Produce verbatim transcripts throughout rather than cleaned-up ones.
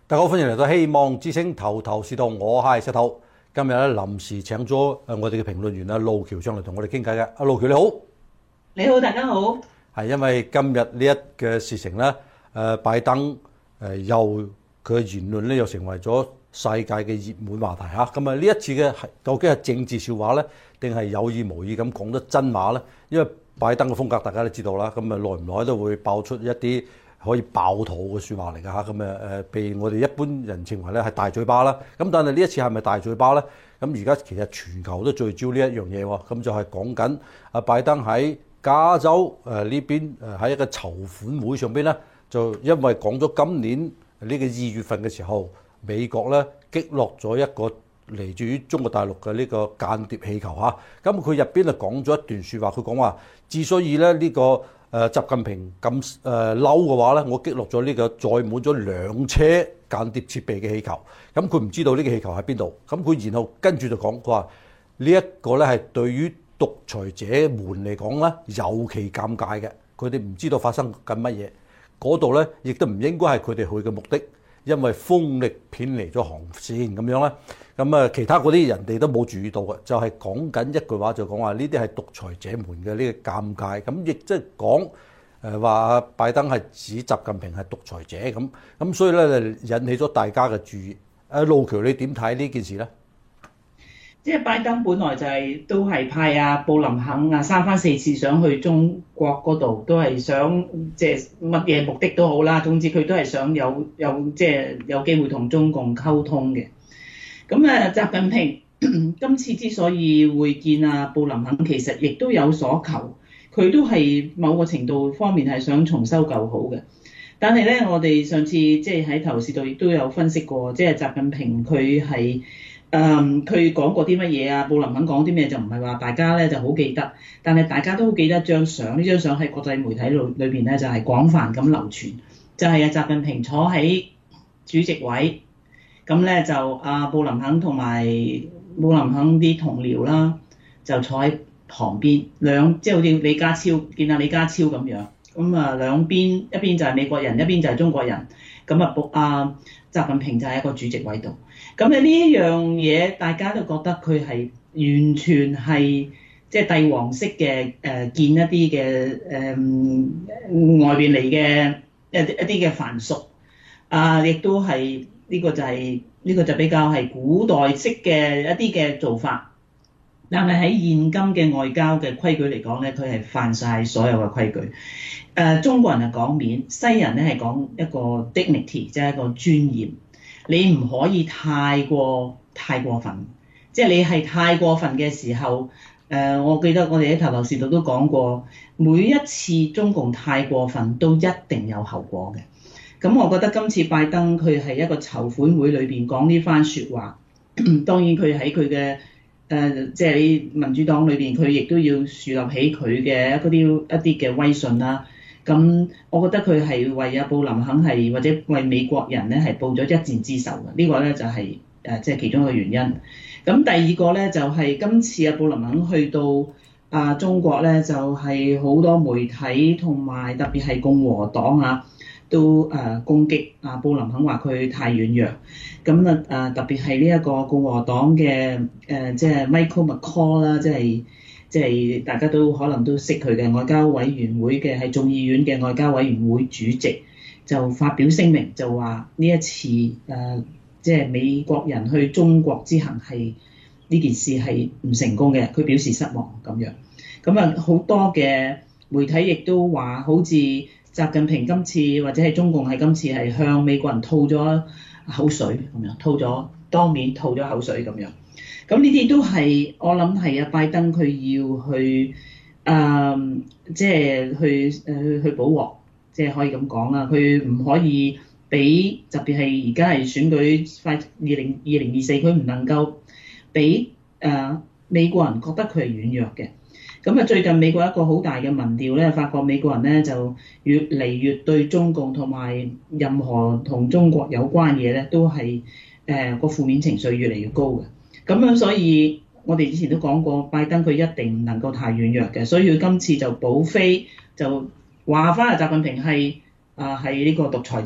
大家好，歡迎嚟到希望之聲頭頭是道，我係石頭。今日咧臨時請咗誒我哋嘅評論員阿路橋上嚟同我哋傾偈嘅。阿路橋你好， 你好，大家好。 係因為今日呢一嘅事情咧，誒拜登誒又佢嘅言論咧又成為咗世界嘅熱門話題嚇。咁啊呢一次嘅係究竟係政治笑話咧，定係有意無意咁講得真話咧？因為拜登嘅風格大家都知道啦，咁啊耐唔耐都會爆出一啲可以爆肚嘅説話嚟㗎嚇，咁誒誒被我哋一般人稱為咧係大嘴巴啦。咁但係呢一次係咪大嘴巴咧？咁而家其實全球都聚焦呢一樣嘢喎，咁就係講緊阿拜登喺加州誒呢邊誒喺一個籌款會上邊咧，就因為講咗今年呢個二月份嘅時候，美國咧擊落咗一個嚟自於中國大陸嘅呢個間諜氣球嚇。咁佢入邊就講咗一段説話，佢講話之所以咧呢個誒習近平咁誒嬲嘅話咧，我擊落咗呢個載滿咗兩車間諜設備嘅氣球，咁佢唔知道呢個氣球喺邊度，咁佢然後跟住就講，佢話呢一個咧係對於獨裁者們嚟講咧尤其尷尬嘅，佢哋唔知道發生緊乜嘢，嗰度咧亦都唔應該係佢哋去嘅目的，因為風力偏離咗航線咁樣咧。咁啊，其他嗰啲人哋都冇注意到嘅，就係講緊一句話，就講話呢啲係獨裁者們嘅呢個尷尬。咁亦即係講誒話拜登係指習近平係獨裁者咁，咁所以咧引起咗大家嘅注意。誒路橋你點睇呢件事咧？ 即係拜登本來就係、是、都係派阿布林肯啊三番四次想去中國嗰度，都係想即係乜嘢目的都好啦。總之佢都係想有有即係有機會同中共溝通嘅。咁誒，習近平今次之所以會見阿布林肯，其實亦都有所求，佢都係某個程度方面係想重修舊好嘅。但係咧，我哋上次即係喺頭視度亦都有分析過，即係習近平佢係誒佢講過啲乜嘢啊？布林肯講啲咩就唔係話大家咧就好記得，但係大家都好記得張相，呢張相喺國際媒體裏裏邊咧就係廣泛咁流傳，就係阿習近平坐喺主席位。咁咧就阿布林肯同埋布林肯啲同僚啦，就坐喺旁邊兩，即係好似李家超見阿李家超咁樣。咁啊兩邊一邊就係美國人，一邊就係中國人。咁啊布阿習近平就喺一個主席位度。咁啊呢一樣嘢，大家都覺得佢係完全係即係帝王式嘅誒見一啲嘅誒外邊嚟嘅一啲一啲嘅藩屬啊，亦都係。呢個就係、是、呢、這個就比較係古代式嘅一啲嘅做法，但係喺現今嘅外交嘅規矩嚟講咧，佢係犯晒所有嘅規矩。誒、呃，中國人係講面，西人咧係講一個 dignity，即係一個尊嚴。你唔可以太過太過分，即係你係太過分嘅時候，誒、呃，我記得我哋喺頭頭是道都講過，每一次中共太過分都一定有後果嘅。咁我覺得今次拜登佢係一個籌款會裏邊講呢番説話，當然佢喺佢嘅誒，即係民主黨裏邊，佢亦都要樹立起佢嘅嗰啲一啲嘅威信啦。咁我覺得佢係為阿布林肯係或者為美國人咧係報咗一箭之仇嘅，呢、這個咧就係誒即係其中一個原因。咁第二個咧就係、是、今次阿布林肯去到啊中國咧，就係、是、好多媒體同埋特別係共和黨啊。都誒攻擊啊布林肯，話佢太軟弱，咁啊誒特別係呢一個共和黨嘅誒即係 Michael McCaul 啦，即係即係大家都可能都識佢嘅外交委員會嘅係眾議院嘅外交委員會主席，就發表聲明就話呢一次誒即係美國人去中國之行係呢件事係唔成功嘅，佢表示失望咁樣。咁啊好多嘅媒體亦都話好似習近平今次或者係中共係今次係向美國人吐咗口水咁樣，吐咗當面吐咗口水咁樣。咁呢啲都係我諗係阿拜登佢要去誒，即係去誒去補鑊，即係可以咁講啦。佢唔可以俾特別係而家係選舉快二零二零二四，佢唔能夠俾誒美國人覺得佢係軟弱嘅。咁啊，最近美國一個好大嘅民調咧，發覺美國人咧就越嚟越對中共同埋任何同中國有關嘢咧，都係誒個負面情緒越嚟越高嘅。咁樣所以我哋之前都講過，拜登佢一定唔能夠太軟弱嘅，所以佢今次就補飛就話翻阿習近平係啊係呢個獨裁者，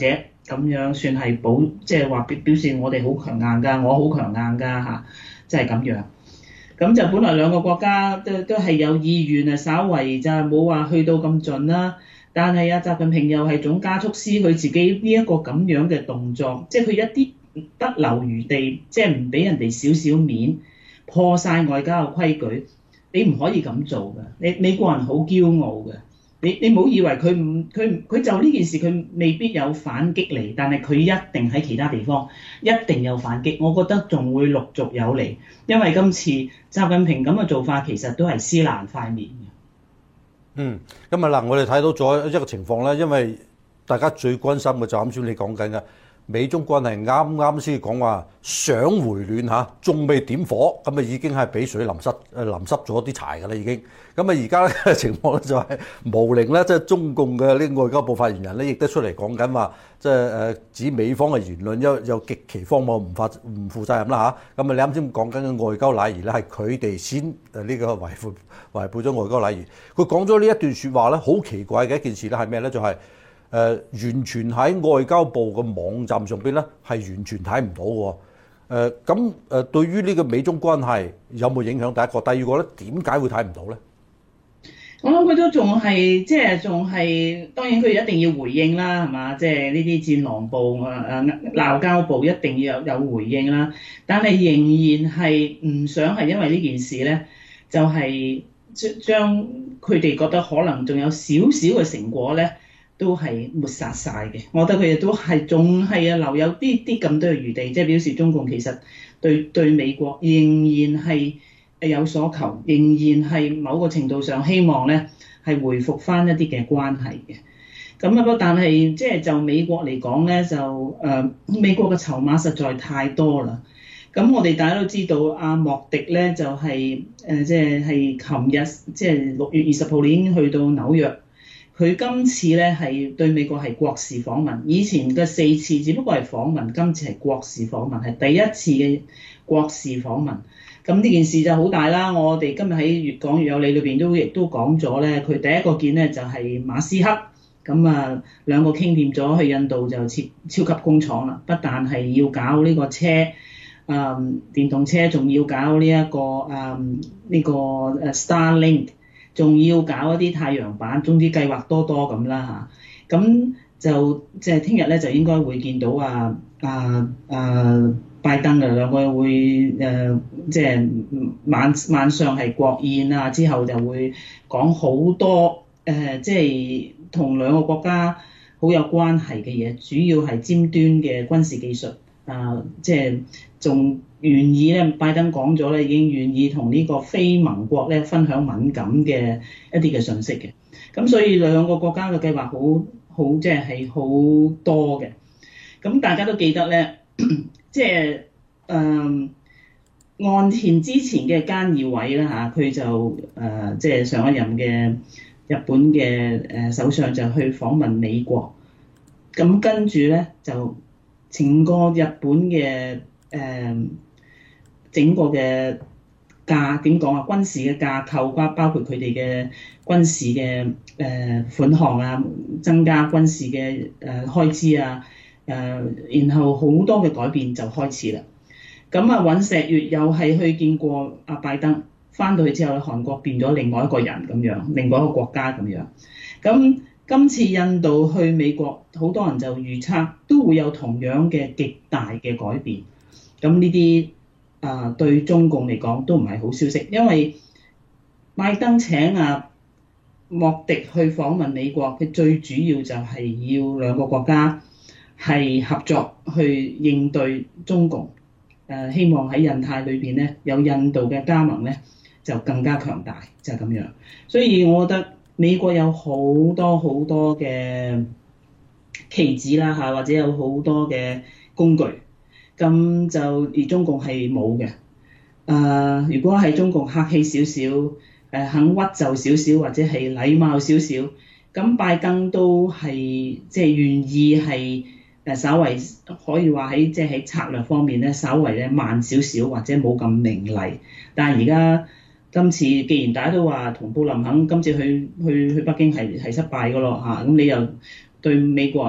咁樣算係保，即係話表表示我哋好強硬㗎，我好強硬㗎嚇，即係咁樣。咁就本來兩個國家都都係有意願啊，稍為就冇話去到咁盡啦。但係啊，習近平又係總加速師，佢自己呢一個咁樣嘅動作，即係佢一啲不留餘地，即係唔俾人哋少少面，破晒外交嘅規矩。你唔可以咁做㗎，你美國人好驕傲㗎。你你唔好以為佢唔佢佢就呢件事佢未必有反擊嚟，但係佢一定喺其他地方一定有反擊。我覺得仲會陸續有嚟，因為今次習近平咁嘅做法其實都係撕爛塊面嘅。 嗯，咁啊嗱，我哋睇到咗一個情況咧，因為大家最關心嘅就啱先你講緊嘅美中關係啱啱先講話想回暖嚇，仲未點火，咁啊已經係俾水淋濕誒淋濕咗啲柴㗎啦已經。咁啊而家嘅情況咧就係毛寧咧，即係中共嘅呢個外交部發言人咧，亦都出嚟講緊話，即係誒指美方嘅言論有有極其荒謬，唔負唔負責任啦嚇。咁啊你啱先講緊嘅外交禮儀咧，係佢哋先誒呢個維護維護咗外交禮儀。佢講咗呢一段説話咧，好奇怪嘅一件事咧係咩咧？就係、是。誒、呃、完全喺外交部嘅網站上邊咧，係完全睇唔到喎。誒咁誒，對於呢個美中關係有冇影響？第一個，第二個咧，點解會睇唔到咧？ 我諗佢都仲係即係仲係，當然佢一定要回應啦，係嘛？即係呢啲戰狼部啊誒鬧交部一定要有有回應啦。但係仍然係唔想係因為呢件事咧，就係、是、將佢哋覺得可能仲有少少嘅成果咧。都係抹殺晒嘅，我覺得佢哋都係仲係啊留有啲啲咁多嘅餘地，即係表示中共其實對對美國仍然係誒有所求，仍然係某個程度上希望咧係回復翻一啲嘅關係嘅。咁啊不，但係即係就美國嚟講咧，就誒、呃、美國嘅籌碼實在太多啦。咁我哋大家都知道，阿莫迪咧就係誒即係係琴日即係六月二十號已經去到紐約。佢今次咧係對美國係國事訪問，以前嘅四次只不過係訪問，今次係國事訪問，係第一次嘅國事訪問。咁呢件事就好大啦。我哋今日喺越講越有理裏邊都亦都講咗咧，佢第一個見咧就係馬斯克，咁啊兩個傾掂咗去印度就設超級工廠啦，不但係要搞呢個車，誒、嗯、電動車，仲要搞呢、這、一個誒呢、嗯這個誒 Starlink。仲要搞一啲太陽板，總之計劃多多咁啦嚇。咁就即係聽日咧就應該會見到啊啊啊拜登嘅兩個會誒，即係晚晚上係國宴啊，之後就會講好多誒，即係同兩個國家好有關係嘅嘢，主要係尖端嘅軍事技術啊，即係仲。願意咧，拜登講咗咧，已經願意同呢個非盟國咧分享敏感嘅一啲嘅信息嘅。咁所以兩個國家嘅計劃好好即係係好多嘅。咁大家都記得咧，即係誒岸田之前嘅菅義偉啦嚇，佢就誒即係上一任嘅日本嘅誒首相就去訪問美國。咁跟住咧就整個日本嘅誒。呃整個嘅架點講啊？軍事嘅架構包包括佢哋嘅軍事嘅誒、呃、款項啊，增加軍事嘅誒、呃、開支啊，誒、呃、然後好多嘅改變就開始啦。咁啊，尹錫悅又係去見過阿拜登，翻到去之後，韓國變咗另外一個人咁樣，另外一個國家咁樣。咁今次印度去美國，好多人就預測都會有同樣嘅極大嘅改變。咁呢啲啊，對中共嚟講都唔係好消息，因為拜登請啊莫迪去訪問美國，佢最主要就係要兩個國家係合作去應對中共。誒、啊，希望喺印太裏邊咧有印度嘅加盟咧就更加強大，就係、是、咁樣。所以我覺得美國有好多好多嘅棋子啦嚇，或者有好多嘅工具。咁就而中共係冇嘅。誒、呃，如果係中共客氣少少，誒、呃、肯屈就少少，或者係禮貌少少，咁拜登都係即係願意係誒稍為可以話喺即係喺策略方面咧，稍為咧慢少少，或者冇咁明麗。但係而家今次既然大家都話同布林肯今次去去去北京係係失敗㗎咯嚇，咁你又對美國人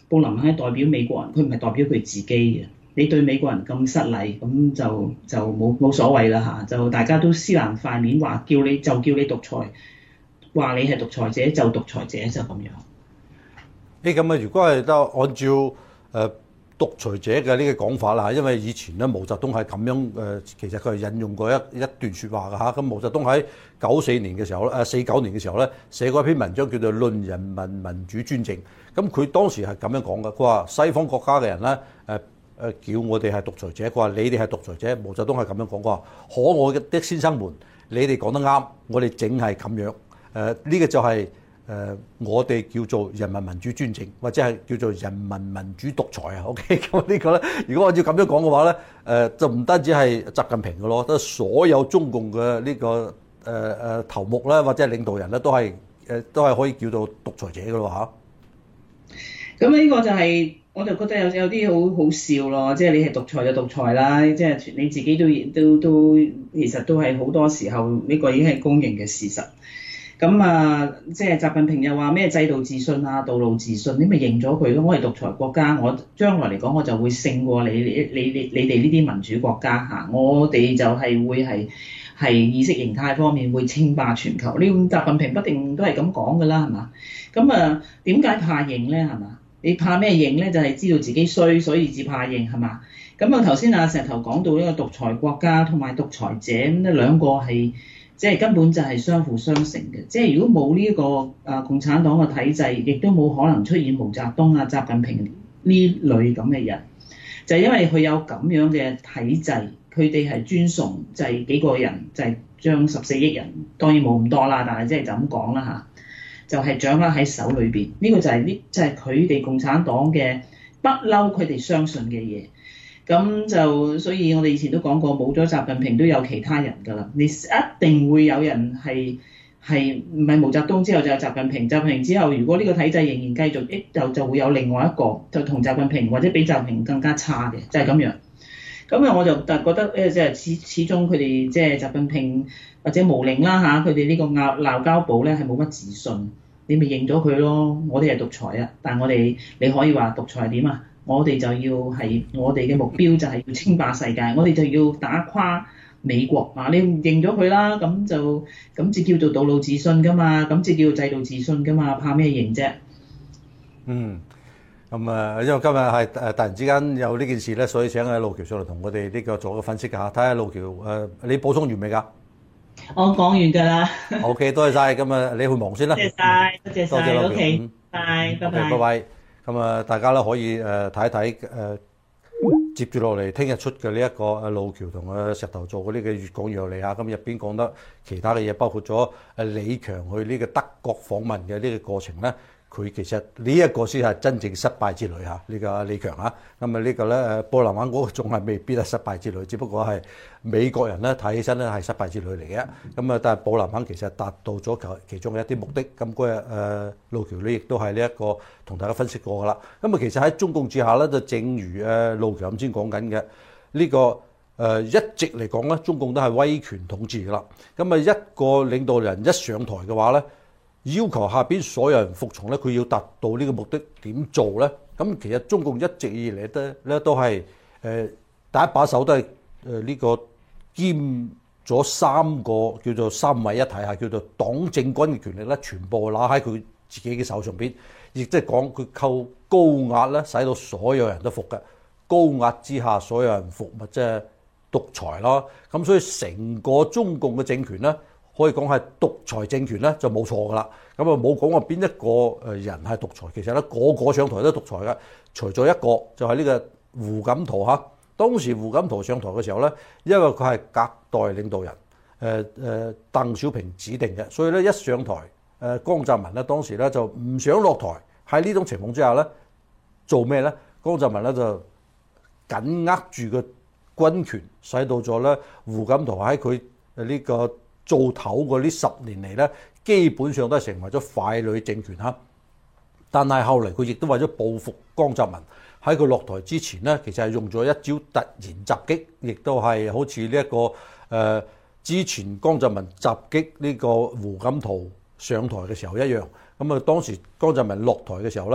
布林肯係代表美國人，佢唔係代表佢自己嘅。你對美國人咁失禮，咁就就冇冇所謂啦嚇，就大家都撕爛塊面，話叫你就叫你獨裁，話你係獨裁者就獨裁者就咁樣。 誒咁啊，如果係得按照誒、呃、獨裁者嘅呢個講法啦，因為以前咧毛澤東係咁樣誒、呃，其實佢係引用過一一段説話㗎嚇。咁毛澤東喺九四年嘅時候咧，誒四九年嘅時候咧，寫過一篇文章叫做《論人民民主專政》。咁佢當時係咁樣講嘅，佢話西方國家嘅人咧誒。呃誒叫我哋係獨裁者，佢話你哋係獨裁者。毛澤東係咁樣講，佢話可愛的先生們，你哋講得啱，我哋淨係咁樣。誒、呃、呢、這個就係、是、誒、呃、我哋叫做人民民主專政，或者係叫做人民民主獨裁啊。OK，咁呢個咧，如果按照咁樣講嘅話咧，誒、呃、就唔單止係習近平嘅咯，都所有中共嘅呢、這個誒誒、呃、頭目咧，或者係領導人咧，都係誒都係可以叫做獨裁者嘅咯嚇。 咁呢個就係、是。我就覺得有有啲好好笑咯，即係你係獨裁就獨裁啦，即係你自己都都都其實都係好多時候呢個已經係公認嘅事實。咁啊，即係習近平又話咩制度自信啊、道路自信，你咪認咗佢咯。我係獨裁國家，我將來嚟講我就會勝過你你你你你哋呢啲民主國家嚇。我哋就係會係係意識形態方面會稱霸全球。呢習近平不定都係咁講㗎啦，係嘛？咁啊，點解怕認咧？係嘛？你怕咩認咧？就係、是、知道自己衰，所以至怕認係嘛？咁啊頭先阿石頭講到呢個獨裁國家同埋獨裁者咁呢兩個係即係根本就係相輔相成嘅。即係如果冇呢個啊共產黨嘅體制，亦都冇可能出現毛澤東啊、習近平呢類咁嘅人。就係、是、因為佢有咁樣嘅體制，佢哋係尊崇就係幾個人，就係、是、將十四億人，當然冇咁多啦，但係即係就咁講啦嚇。就係掌握喺手裏邊，呢、這個就係呢，就係佢哋共產黨嘅不嬲，佢哋相信嘅嘢。咁就所以我哋以前都講過，冇咗習近平都有其他人㗎啦。你一定會有人係係唔係毛澤東之後就有習近平，習近平之後如果呢個體制仍然繼續，誒就就會有另外一個就同習近平或者比習近平更加差嘅，就係、是、咁樣。咁啊，我就但覺得咧，即係始始終佢哋即係習近平或者毛寧啦嚇，佢哋呢個鬧鬧交部咧係冇乜自信，你咪認咗佢咯。我哋係獨裁啊，但係我哋你可以話獨裁點啊？我哋就要係我哋嘅目標就係要稱霸世界，我哋就要打垮美國啊！你認咗佢啦，咁就咁至叫做道路自信噶嘛，咁至叫做制度自信噶嘛，怕咩認啫？ 嗯。咁啊，因為今日係誒突然之間有呢件事咧，所以請阿路橋上嚟同我哋呢個做個分析㗎嚇。睇下路橋誒，你補充完未㗎？ 我講完㗎啦。 OK，多謝晒。咁啊，你去忙先啦。 多謝晒，多謝晒。 路橋。 OK，拜拜拜拜。咁啊，大家咧可以誒睇一睇誒，接住落嚟聽日出嘅呢一個阿路橋同阿石頭做嘅呢個粵講粵有理嚇。咁入邊講得其他嘅嘢，包括咗誒李強去呢個德國訪問嘅呢個過程咧。佢其實呢一個先係真正失敗之旅嚇，呢個李強嚇。咁啊呢個咧誒布林肯嗰個仲係未必係失敗之旅，只不過係美國人咧睇起身咧係失敗之旅嚟嘅。咁啊，但係布林肯其實達到咗其其中嘅一啲目的。咁嗰日誒路橋呢亦都係呢一個同大家分析過噶啦。咁啊，其實喺中共之下咧，就正如誒路橋咁先講緊嘅呢個誒一直嚟講咧，中共都係威權統治噶啦。咁啊，一個領導人一上台嘅話咧，要求下邊所有人服從咧，佢要達到呢個目的點做咧？咁其實中共一直以嚟咧咧都係誒第一把手都係誒呢個兼咗三個叫做三位一體嚇，叫做黨政軍嘅權力咧，全部攞喺佢自己嘅手上邊，亦即係講佢靠高壓咧，使到所有人都服嘅。高壓之下，所有人服，咪即係獨裁咯。咁所以成個中共嘅政權咧，可以講係獨裁政權咧，就冇錯噶啦。咁啊冇講話邊一個誒人係獨裁，其實咧個個上台都獨裁嘅，除咗一個就係呢個胡錦濤嚇。當時胡錦濤上台嘅時候咧，因為佢係隔代領導人，誒誒鄧小平指定嘅，所以咧一上台，誒江澤民咧當時咧就唔想落台。喺呢種情況之下咧，做咩咧？江澤民咧就緊握住個軍權，使到咗咧胡錦濤喺佢誒呢個做頭嗰呢十年嚟咧，基本上都係成為咗傀儡政權嚇。但係後嚟佢亦都為咗報復江澤民，喺佢落台之前咧，其實係用咗一招突然襲擊，亦都係好似呢一個誒、呃、之前江澤民襲擊呢個胡錦濤上台嘅時候一樣。咁啊，當時江澤民落台嘅時候咧，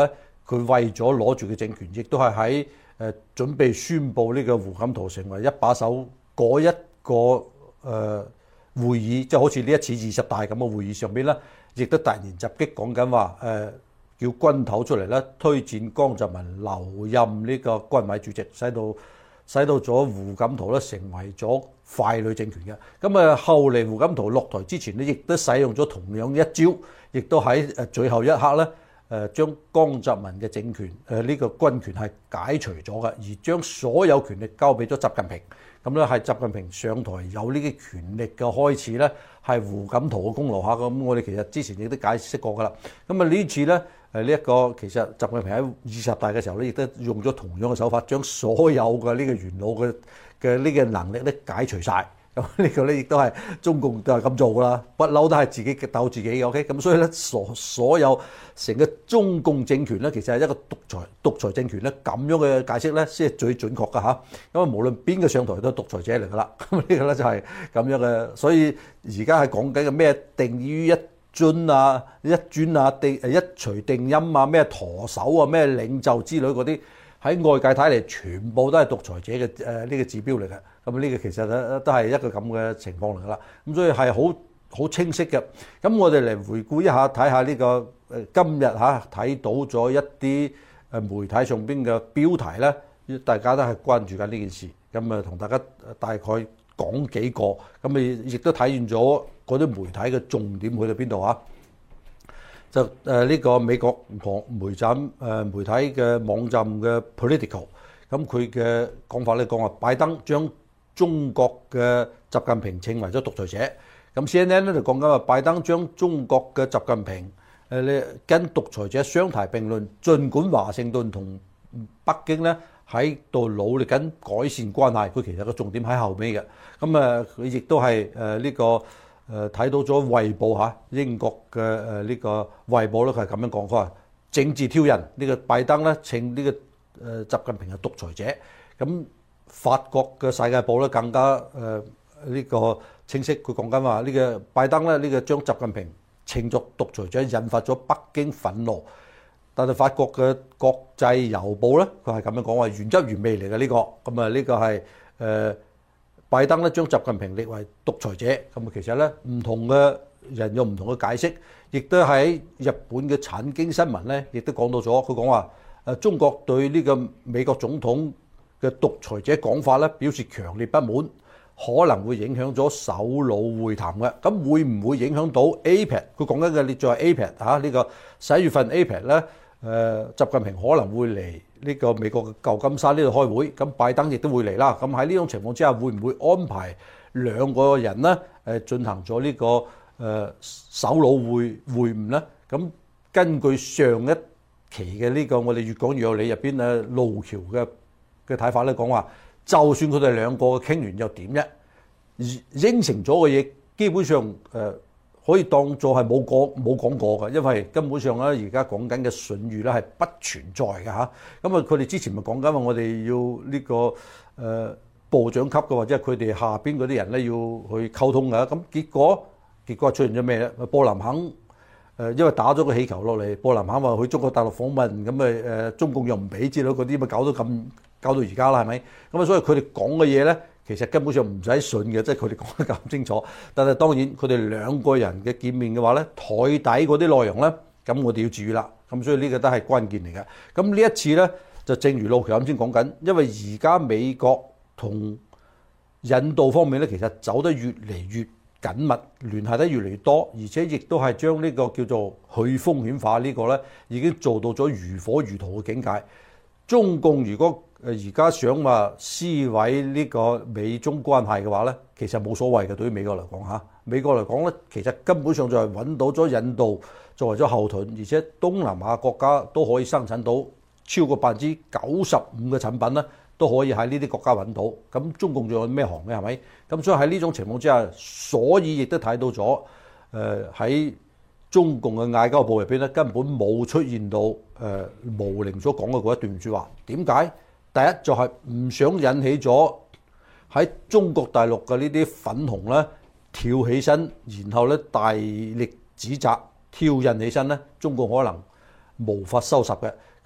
佢為咗攞住嘅政權，亦都係喺誒準備宣佈呢個胡錦濤成為一把手嗰一個誒、呃、會議，即係好似呢一次二十大咁嘅會議上邊咧，亦都突然襲擊講緊話誒叫軍頭出嚟咧，推薦江澤民留任呢個軍委主席，使到使到咗胡錦濤咧成為咗傀儡政權嘅。咁啊後嚟胡錦濤落台之前咧，亦都使用咗同樣一招，亦都喺誒最後一刻咧。誒將江澤民嘅政權，誒、這、呢個軍權係解除咗嘅，而將所有權力交俾咗習近平。咁咧係習近平上台有呢啲權力嘅開始咧，係胡錦濤嘅功勞嚇。咁我哋其實之前亦都解釋過㗎啦。咁啊呢次咧，誒呢一個其實習近平喺二十大嘅時候咧，亦都用咗同樣嘅手法，將所有嘅呢個元老嘅嘅呢個能力咧解除晒。咁呢個咧亦都係中共都係咁做噶啦，不嬲都係自己鬥自己嘅 ，OK？咁所以咧，所所有成個中共政權咧，其實係一個獨裁獨裁政權咧，咁樣嘅解釋咧先係最準確噶嚇。因為無論邊個上台都係獨裁者嚟噶啦，咁呢個咧就係咁樣嘅。所以而家係講緊嘅咩定於一尊啊、一尊啊、定誒一錘定音啊、咩舵手啊、咩領袖之類嗰啲。喺外界睇嚟，全部都係獨裁者嘅誒呢個指標嚟嘅。咁呢個其實咧都係一個咁嘅情況嚟噶啦。咁所以係好好清晰嘅。咁我哋嚟回顧一下，睇下呢個誒今日嚇睇到咗一啲誒媒體上邊嘅標題咧，大家都係關注緊呢件事。咁啊，同大家大概講幾個，咁咪亦都體現咗嗰啲媒體嘅重點去到邊度啊？就誒呢個美國網媒站誒媒體嘅網站嘅 Political， 咁佢嘅講法咧講話拜登將中國嘅習近平稱為咗獨裁者，咁 C N N 咧就講緊話拜登將中國嘅習近平誒咧跟獨裁者相提並論，儘管華盛頓同北京咧喺度努力緊改善關係，佢其實個重點喺後尾嘅，咁啊佢亦都係誒呢個。誒睇到咗《衛報》嚇，英國嘅誒呢個《衛報》咧，佢係咁樣講，佢話政治挑釁呢個拜登咧稱呢個誒習近平係獨裁者。咁法國嘅《世界報》咧更加誒呢個清晰，佢講緊話呢個拜登咧呢個將習近平稱作獨裁者，引發咗北京憤怒。但係法國嘅《國際郵報》咧，佢係咁樣講話原汁原味嚟嘅呢個，咁啊呢個係誒。呃拜登咧將習近平列為獨裁者，咁啊其實咧唔同嘅人有唔同嘅解釋，亦都喺日本嘅產經新聞咧，亦都講到咗，佢講話誒中國對呢個美國總統嘅獨裁者講法咧表示強烈不滿，可能會影響咗首腦會談嘅，咁會唔會影響到 A P E C？ 佢講緊嘅列作係 A P E C 嚇呢個十一月份 A P E C 咧。誒、呃，習近平可能會嚟呢個美國嘅舊金山呢度開會，咁拜登亦都會嚟啦。咁喺呢種情況之下，會唔會安排兩個人呢誒進行咗呢、這個誒、呃、首腦會會晤呢？咁根據上一期嘅呢個我哋越講越有理入邊誒路橋嘅嘅睇法咧，講話就算佢哋兩個傾完又點啫？應承咗嘅嘢基本上誒。呃可以當作係冇講冇講過嘅，因為根本上咧而家講緊嘅信譽咧係不存在嘅嚇。咁啊，佢哋之前咪講緊話，我哋要呢、這個誒、呃、部長級嘅或者係佢哋下邊嗰啲人咧要去溝通嘅。咁結果結果出現咗咩咧？布林肯誒、呃、因為打咗個氣球落嚟，布林肯話去中國大陸訪問，咁誒誒中共又唔俾之類嗰啲，咪搞到咁搞到而家啦，係咪？咁啊，所以佢哋講嘅嘢咧。其實根本上唔使信嘅，即係佢哋講得咁清楚。但係當然佢哋兩個人嘅見面嘅話咧，台底嗰啲內容咧，咁我哋要注意啦。咁所以呢個都係關鍵嚟嘅。咁呢一次咧，就正如路橋啱先講緊，因為而家美國同印度方面咧，其實走得越嚟越緊密，聯繫得越嚟越多，而且亦都係將呢個叫做去風險化呢個咧，已經做到咗如火如荼嘅境界。中共如果誒而家想話撕毀呢個美中關係嘅話咧，其實冇所謂嘅。對於美國嚟講嚇，美國嚟講咧，其實根本上就係揾到咗印度作為咗後盾，而且東南亞國家都可以生產到超過百分之九十五嘅產品咧，都可以喺呢啲國家揾到。咁中共仲有咩行嘅係咪？咁所以喺呢種情況之下，所以亦都睇到咗誒喺中共嘅外交部入邊咧，根本冇出現到誒毛寧所講嘅嗰一段説話。點解？第一就係唔想引起咗喺中國大陸嘅呢啲粉紅咧跳起身，然後咧大力指責挑釁起身咧，中國可能無法收拾嘅。咁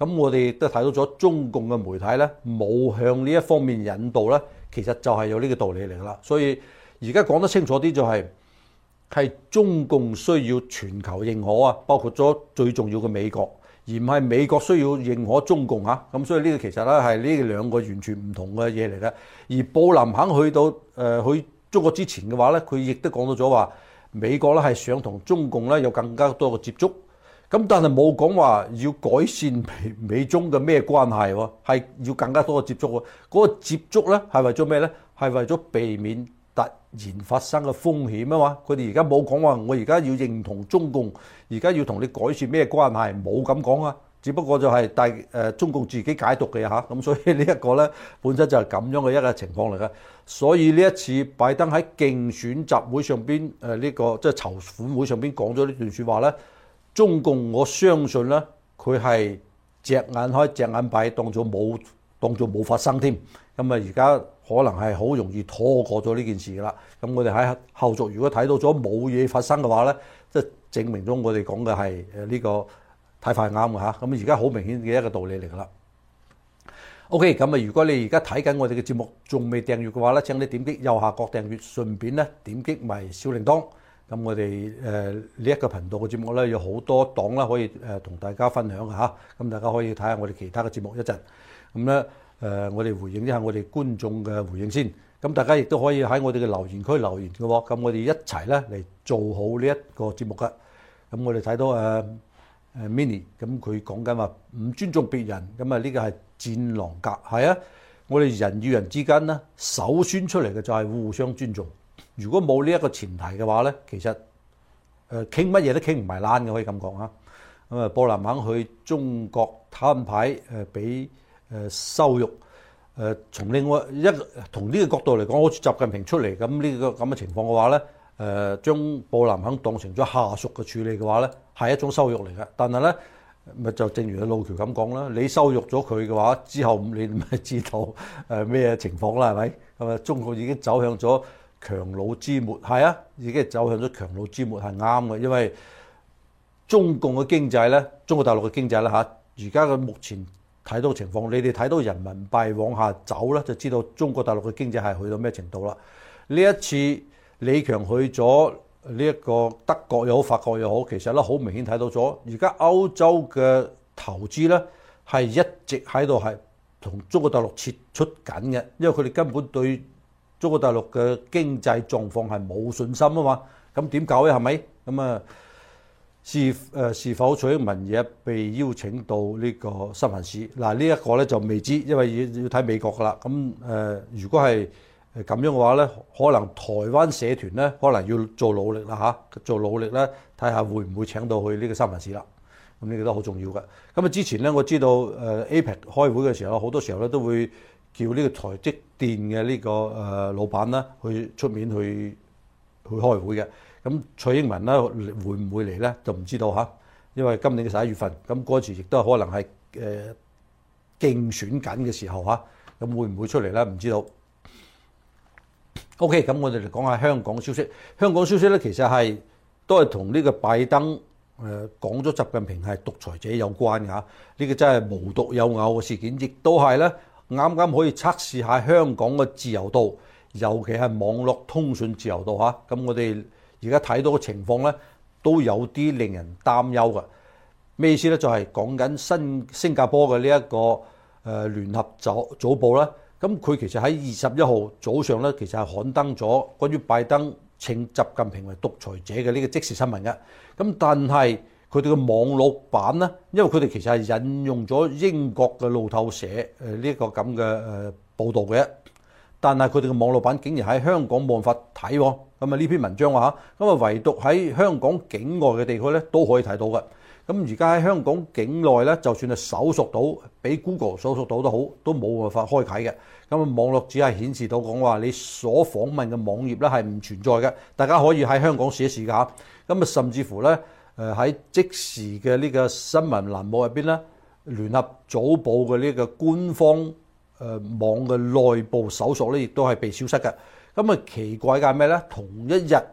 咁我哋都睇到咗中共嘅媒體咧冇向呢一方面引導咧，其實就係有呢個道理嚟㗎啦。所以而家講得清楚啲就係、是、係中共需要全球認可啊，包括咗最重要嘅美國，而唔係美國需要認可中共啊。咁所以呢個其實咧係呢兩個完全唔同嘅嘢嚟嘅。而布林肯去到誒、呃、去中國之前嘅話咧，佢亦都講到咗話美國咧係想同中共咧有更加多嘅接觸。咁但係冇講話要改善美美中嘅咩關係喎，係要更加多嘅接觸喎。嗰個接觸咧係為咗咩咧？係為咗避免突然發生嘅風險啊嘛。佢哋而家冇講話，我而家要認同中共，而家要同你改善咩關係，冇咁講啊。只不過就係大誒中共自己解讀嘅嚇，咁所以呢一個咧本身就係咁樣嘅一個情況嚟嘅。所以呢一次拜登喺競選集會上邊誒呢個即係籌款會上邊講咗呢段説話咧。中共我相信咧，佢係隻眼開隻眼閉，當做冇當做冇發生添。咁啊，而家可能係好容易拖過咗呢件事噶啦。咁我哋喺後續如果睇到咗冇嘢發生嘅話咧，即係證明咗我哋講嘅係誒呢個睇法係啱嘅嚇。咁而家好明顯嘅一個道理嚟噶啦。OK，咁啊，如果你而家睇緊我哋嘅節目仲未訂閱嘅話咧，請你點擊右下角訂閱，順便咧點擊埋小鈴鐺。咁我哋誒呢一個頻道嘅節目咧有好多檔啦，可以誒同大家分享嘅嚇。咁大家可以睇下我哋其他嘅節目一陣。咁咧誒，我哋回應一下我哋觀眾嘅回應先。咁大家亦都可以喺我哋嘅留言區留言嘅喎。咁我哋一齊咧嚟做好呢一個節目嘅。咁我哋睇到誒誒 Mini，咁佢講緊話唔尊重別人，咁啊呢個係戰狼格，係啊。我哋人與人之間咧，首先出嚟嘅就係互相尊重。如果冇呢一個前提嘅話咧，其實誒傾乜嘢都傾唔埋欄嘅，可以咁講啊。咁啊，布林肯去中國攤牌誒，俾誒羞辱誒，從另外一從呢個角度嚟講，好似習近平出嚟咁呢個咁嘅情況嘅話咧，誒將布林肯當成咗下屬嘅處理嘅話咧，係一種羞辱嚟嘅。但係咧，咪就正如阿路橋咁講啦，你羞辱咗佢嘅話，之後你咪知道誒咩情況啦，係咪？咁啊，中國已經走向咗強弩之末，係啊，已經走向咗強弩之末係啱嘅，因為中共嘅經濟咧，中國大陸嘅經濟咧嚇，而家嘅目前睇到嘅情況，你哋睇到人民幣往下走咧，就知道中國大陸嘅經濟係去到咩程度啦。呢一次李強去咗呢一個德國又好，法國又好，其實咧好明顯睇到咗，而家歐洲嘅投資咧係一直喺度係同中國大陸撤出緊嘅，因為佢哋根本對中國大陸嘅經濟狀況係冇信心啊嘛，咁點搞咧？係咪咁啊？是誒是否蔡英文也被邀請到呢個三藩市？嗱，呢一個咧就未知，因為要要睇美國噶啦。咁誒、呃，如果係誒咁樣嘅話咧，可能台灣社團咧可能要做努力啦嚇，做努力咧睇下會唔會請到去呢個三藩市啦。咁呢個都好重要嘅。咁啊，之前咧我知道誒 A P E C 開會嘅時候，好多時候咧都會叫呢個台積電嘅呢個誒老闆啦，去出面去去開會嘅。咁蔡英文咧會唔會嚟咧？就唔知道嚇，因為今年嘅十一月份，咁嗰時亦都可能係誒競選緊嘅時候嚇，咁會唔會出嚟咧？唔知道。OK，咁我哋嚟講下香港消息。香港消息咧，其實係都係同呢個拜登誒講咗習近平係獨裁者有關嘅嚇。呢個真係無獨有偶嘅事件，亦都係咧。啱啱可以測試下香港嘅自由度，尤其係網絡通訊自由度嚇。咁我哋而家睇到嘅情況咧，都有啲令人擔憂嘅。咩意思咧？就係講緊新新加坡嘅呢一個誒聯合早早報啦。咁佢其實喺二十一號早上咧，其實係刊登咗關於拜登稱習近平為獨裁者嘅呢個即時新聞嘅。咁但係佢哋嘅網絡版咧，因為佢哋其實係引用咗英國嘅路透社誒呢一個咁嘅誒報導嘅，但係佢哋嘅網絡版竟然喺香港冇辦法睇喎。咁啊呢篇文章話嚇，咁啊唯獨喺香港境外嘅地區咧都可以睇到嘅。咁而家喺香港境內咧，就算係搜索到，俾 Google 搜索到都好，都冇辦法開啓嘅。咁啊網絡只係顯示到講話你所訪問嘅網頁咧係唔存在嘅，大家可以喺香港試一試㗎嚇。咁啊甚至乎咧誒喺即時嘅呢個新聞欄目入邊咧，聯合早報嘅呢個官方誒網嘅內部搜索咧，亦都係被消失嘅。咁啊奇怪嘅係咩咧？同一日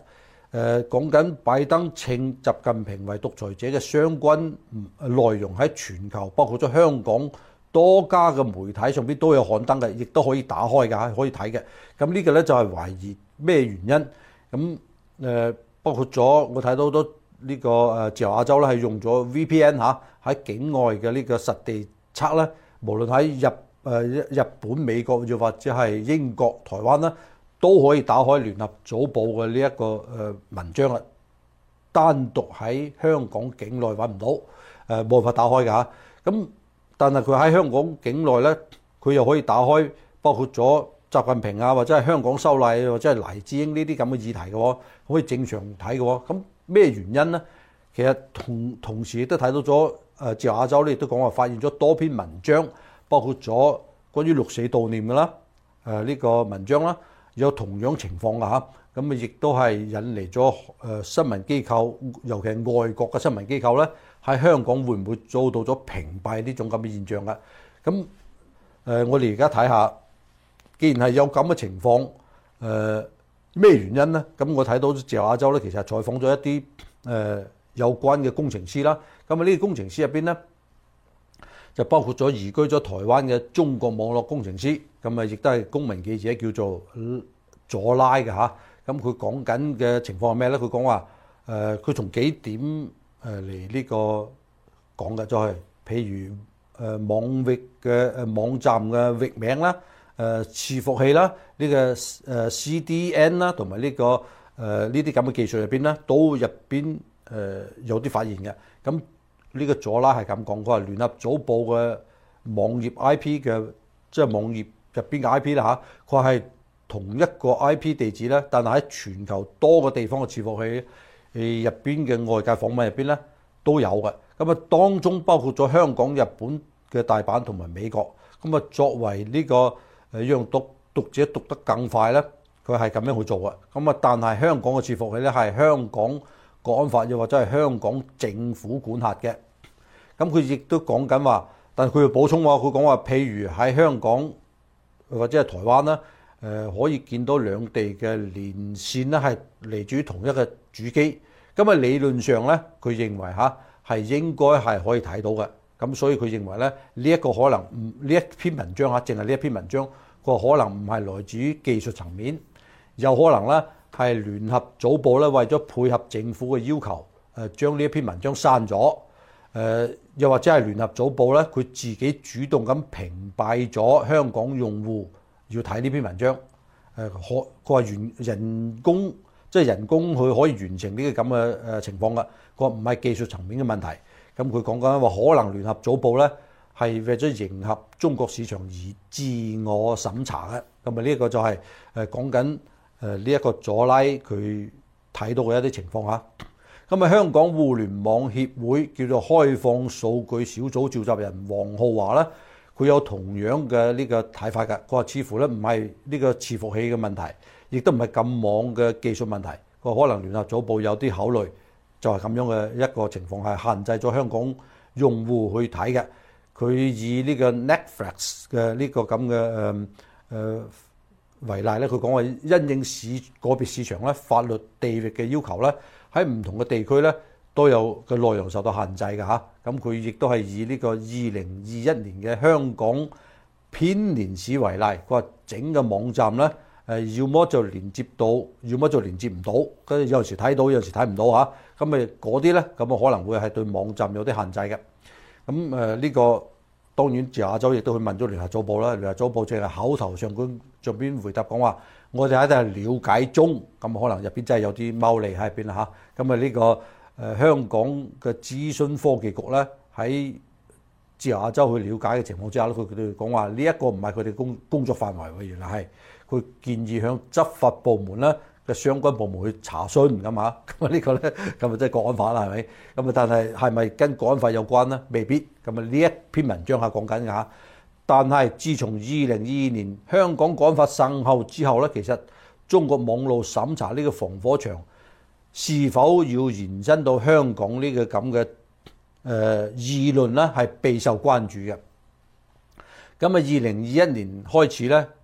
誒講緊拜登稱習近平為獨裁者嘅相關內容喺全球，包括咗香港多家嘅媒體上邊都有刊登嘅，亦都可以打開㗎，可以睇嘅。咁呢個咧就係懷疑咩原因？咁誒包括咗我睇到好多呢個誒自由亞洲咧係用咗 V P N 嚇喺境外嘅呢個實地測咧，無論喺日誒日本、美國又或者係英國、台灣咧，都可以打開聯合早報嘅呢一個誒文章啊。單獨喺香港境內揾唔到，誒冇辦法打開㗎嚇。咁但係佢喺香港境內咧，佢又可以打開，包括咗習近平啊，或者係香港修例，或者係黎智英呢啲咁嘅議題嘅喎，可以正常睇嘅喎。咁咩原因咧？其實同同時亦都睇到咗誒自由亞洲咧，亦都講話發現咗多篇文章，包括咗關於六四悼念嘅啦，誒呢個文章啦，有同樣情況㗎嚇。咁啊，亦都係引嚟咗誒新聞機構，尤其係外國嘅新聞機構咧，喺香港會唔會遭到咗屏蔽呢種咁嘅現象㗎？咁誒、呃，我哋而家睇下，既然係有咁嘅情況，誒、呃、咩原因咧？咁我睇到自由亞洲咧，其實採訪咗一啲誒、呃、有關嘅工程師啦。咁啊，呢啲工程師入邊咧，就包括咗移居咗台灣嘅中國網絡工程師，咁啊，亦都係公民記者，叫做佐拉嘅嚇。咁佢講緊嘅情況係咩咧？佢講話誒，佢從幾點誒嚟呢個講嘅，就係譬如誒網域嘅誒網站嘅域名啦、誒伺服器啦、呢個誒 C D N 啦，同埋呢個誒呢啲咁嘅技術入邊咧，都入邊誒有啲發現嘅。咁呢個佐拉係咁講，佢話聯合早報嘅網頁 I P 嘅，即係網頁入邊嘅 I P 啦嚇，佢係同一個 I P 地址咧，但係喺全球多個地方嘅伺服器誒入邊嘅外界訪問入邊咧都有嘅。咁啊，當中包括咗香港、日本嘅大阪同埋美國。咁啊，作為呢個誒讓讀讀者讀得更快咧，佢係咁樣去做嘅。咁啊，但係香港嘅伺服器咧係香港國安法又或者係香港政府管轄嘅。咁佢亦都講緊話，但係佢要補充喎，佢講話譬如喺香港或者係台灣啦。誒、呃、可以見到兩地嘅連線咧係嚟自於同一個主機，咁啊理論上咧，佢認為嚇係應該係可以睇到嘅，咁所以佢認為咧呢一個可能唔呢一篇文章嚇，淨係呢一篇文章，個可能唔係來自於技術層面，有可能咧係聯合早報咧為咗配合政府嘅要求，誒將呢一篇文章刪咗，誒、呃、又或者係聯合早報咧佢自己主動咁屏蔽咗香港用戶要睇呢篇文章，誒可佢話人人工即係人工佢可以完成呢個咁嘅誒情況㗎，佢話唔係技術層面嘅問題。咁佢講緊話可能聯合早報咧係為咗迎合中國市場而自我審查嘅。咁啊呢一個就係誒講緊誒呢一個佐拉佢睇到嘅一啲情況嚇。咁啊香港互聯網協會叫做開放數據小組召集人黃浩華咧。佢有同樣嘅呢個睇法㗎，佢話似乎咧唔係呢個伺服器嘅問題，亦都唔係禁網嘅技術問題。佢話可能聯合早報有啲考慮，就係咁樣嘅一個情況，係限制咗香港用戶去睇嘅。佢以呢個 Netflix 嘅呢個咁嘅誒誒為例咧，佢講話因應市個別市場咧法律地域嘅要求咧，喺唔同嘅地區咧，都有嘅內容受到限制嘅嚇，咁佢亦都係以呢個二零二一年嘅香港編年史為例，佢話整個網站咧誒，要麼就連接到，要麼就連接唔到，跟住有時睇到，有時睇唔到嚇，咁咪嗰啲咧，咁啊可能會係對網站有啲限制嘅。咁誒呢個當然自由亞洲亦都去問咗聯合早報啦，聯合早報淨係口頭上邊上邊回答講話，我哋喺度係了解中，咁可能入邊真係有啲貓膩喺入邊啦嚇，咁啊呢個。誒、呃、香港嘅資訊科技局咧喺自由亞洲去了解嘅情況之下咧，佢哋講話呢一個唔係佢哋工工作範圍喎，原來係佢建議向執法部門咧嘅相關部門去查詢咁嚇，咁啊呢個咧咁啊即係國安法啦，係咪？咁啊但係係咪跟國安法有關咧？未必。咁啊呢一篇文章係講緊嘅嚇，但係自從二零二二年香港國安法生效之後咧，其實中國網絡審查呢個防火牆是否要延伸到香港呢個咁嘅誒議論咧，係備受關注嘅。咁啊，二零二一年開始咧，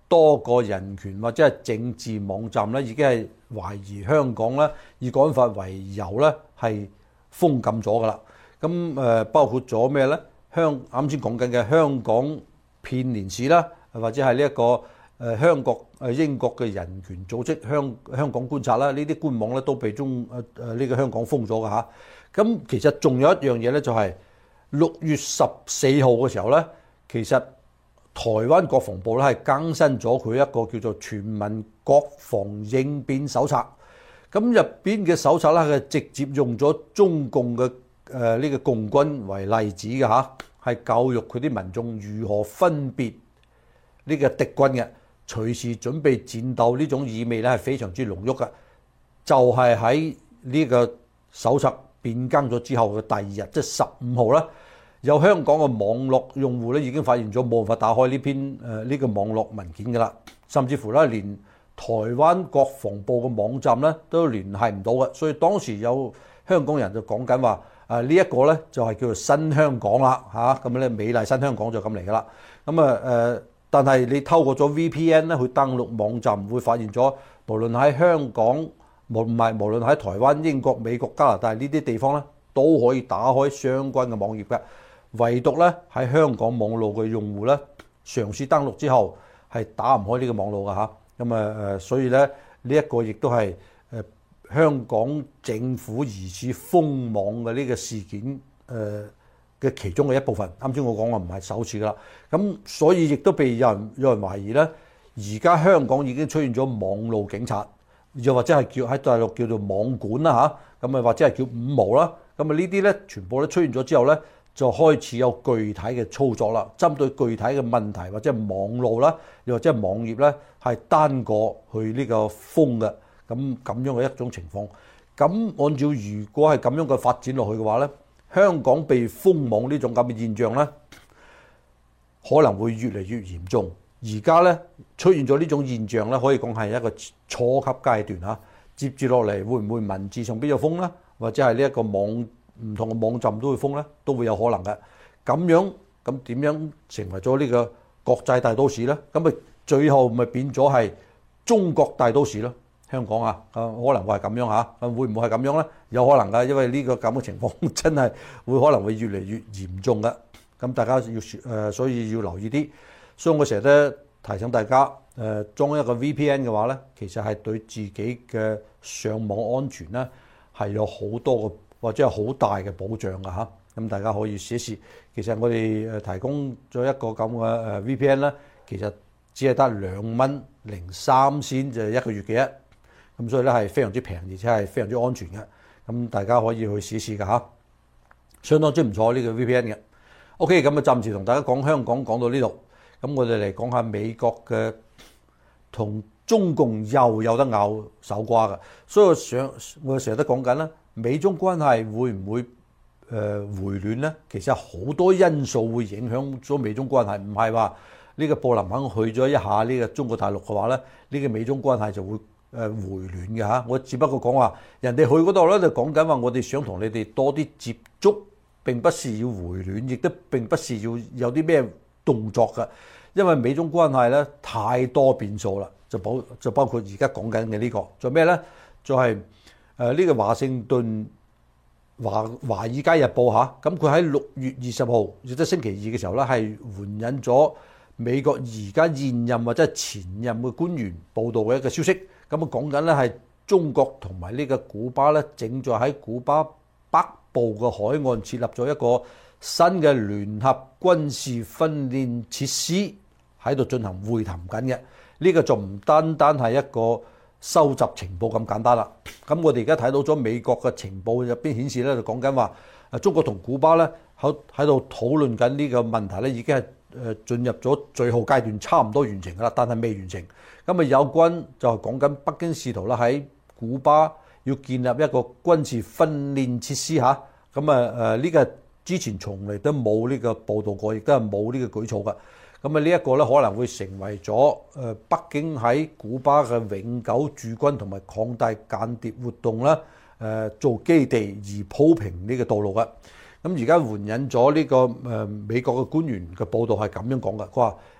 多個人權或者係政治網站咧，已經係懷疑香港咧以國安法為由咧係封禁咗噶啦。咁誒包括咗咩咧？香啱先講緊嘅香港編年史啦，或者係呢一個誒香港誒英國嘅人權組織香香港觀察啦，呢啲官網咧都被中誒誒呢個香港封咗㗎嚇。咁其實仲有一樣嘢咧，就係六月十四號嘅時候咧，其實台灣國防部咧係更新咗佢一個叫做全民國防應變手冊。咁入邊嘅手冊咧，係直接用咗中共嘅誒呢個共軍為例子嘅嚇，係教育佢啲民眾如何分別呢個敵軍嘅，隨時準備戰鬥呢種意味咧係非常之濃郁嘅。就係喺呢個手冊變更咗之後嘅第二日，即係十五號啦。有香港嘅網絡用戶咧已經發現咗冇辦法打開呢篇誒呢個網絡文件㗎啦，甚至乎咧連台灣國防部嘅網站咧都聯繫唔到嘅，所以當時有香港人就講緊話誒呢一個咧就係叫做新香港啦嚇，咁咧美麗新香港就咁嚟㗎啦。咁啊誒，但係你透過咗 V P N 咧去登錄網站，會發現咗無論喺香港無唔係無論喺台灣、英國、美國、加拿大呢啲地方咧都可以打開相關嘅網頁嘅。唯獨咧喺香港網絡嘅用戶咧，嘗試登錄之後係打唔開呢個網絡㗎嚇，咁啊誒，所以咧呢一個亦都係誒香港政府疑似封網嘅呢個事件誒嘅其中嘅一部分。啱先我講我唔係首次㗎啦，咁所以亦都被有人有人懷疑咧，而家香港已經出現咗網絡警察，又或者係叫喺大陸叫做網管啦嚇，咁啊或者係叫五毛啦，咁啊呢啲咧全部都出現咗之後咧，就開始有具體嘅操作啦，針對具體嘅問題或者係網路啦，又或者係網頁咧，係單個去呢個封嘅，咁咁樣嘅一種情況。咁按照如果係咁樣嘅發展落去嘅話咧，香港被封網呢種咁嘅現象咧，可能會越嚟越嚴重。而家咧出現咗呢種現象咧，可以講係一個初級階段嚇。接住落嚟會唔會文字上邊有封咧，或者係呢一個網唔同嘅網站都會封咧，都會有可能嘅。咁樣咁點樣成為咗呢個國際大都市咧？咁咪最後咪變咗係中國大都市咯？香港啊，可能會係咁樣嚇，會唔會係咁樣咧？有可能㗎，因為呢個咁嘅情況真係會可能會越嚟越嚴重嘅。咁大家要誒、呃，所以要留意啲。所以我成日都提醒大家，誒、呃、裝一個 V P N 嘅話咧，其實係對自己嘅上網安全咧係有好多個或者係好大嘅保障㗎嚇。咁大家可以試一試。其實我哋誒提供咗一個咁嘅誒 V P N 咧，其實只係得兩蚊零三仙就一個月嘅啫。咁所以咧係非常之平，而且係非常之安全嘅。咁大家可以去試試㗎嚇，相當之唔錯呢個 V P N 嘅。OK，咁啊暫時同大家講香港講到呢度。咁我哋嚟講下美國嘅同中共又有得拗手瓜嘅，所以我想我成日都講緊啦，美中關係會唔會誒、呃、回暖咧？其實好多因素會影響咗美中關係，唔係話呢個布林肯去咗一下呢個中國大陸嘅話咧，呢、呢個美中關係就會誒回暖嘅嚇。我只不過講話人哋去嗰度咧就講緊話，我哋想同你哋多啲接觸，並不是要回暖，亦都並不是要有啲咩動作嘅，因為美中關係咧太多變數啦，就包就包括而家講緊嘅呢個，做咩咧？就係誒呢個華盛頓華華爾街日報嚇，咁佢喺六月二十號，亦即星期二嘅時候咧，係援引咗美國而家現任或者係前任嘅官員報道嘅一個消息，咁啊講緊咧係中國同埋呢個古巴咧，正在喺古巴北部嘅海岸設立咗一個新嘅聯合軍事訓練設施喺度進行會談緊嘅，呢、這個就唔單單係一個收集情報咁簡單啦。咁我哋而家睇到咗美國嘅情報入邊顯示咧，就講緊話，誒中國同古巴咧喺喺度討論緊呢個問題咧，已經係誒進入咗最後階段，差唔多完成噶啦，但係未完成。咁啊有關就係講緊北京試圖啦喺古巴要建立一個軍事訓練設施嚇，咁啊誒呢個。之前從嚟都冇呢個報導過，亦都係冇呢個舉措㗎。咁啊呢一個咧可能會成為咗誒北京喺古巴嘅永久駐軍同埋擴大間諜活動啦，誒做基地而鋪平呢個道路㗎。咁而家援引咗呢個誒美國嘅官員嘅報導係咁樣講㗎，佢話